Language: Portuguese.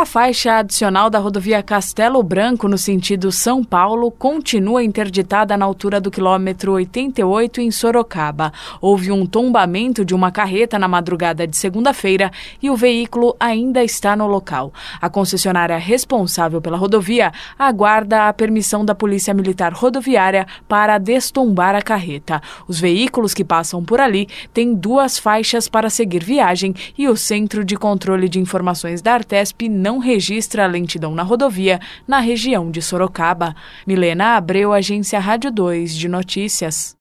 A faixa adicional da rodovia Castelo Branco, no sentido São Paulo, continua interditada na altura do quilômetro 88 em Sorocaba. Houve um tombamento de uma carreta na madrugada de segunda-feira e o veículo ainda está no local. A concessionária responsável pela rodovia aguarda a permissão da Polícia Militar Rodoviária para destombar a carreta. Os veículos que passam por ali têm 2 faixas para seguir viagem e o Centro de Controle de Informações da Artesp não registra a lentidão na rodovia na região de Sorocaba. Milena Abreu, Agência Rádio 2 de Notícias.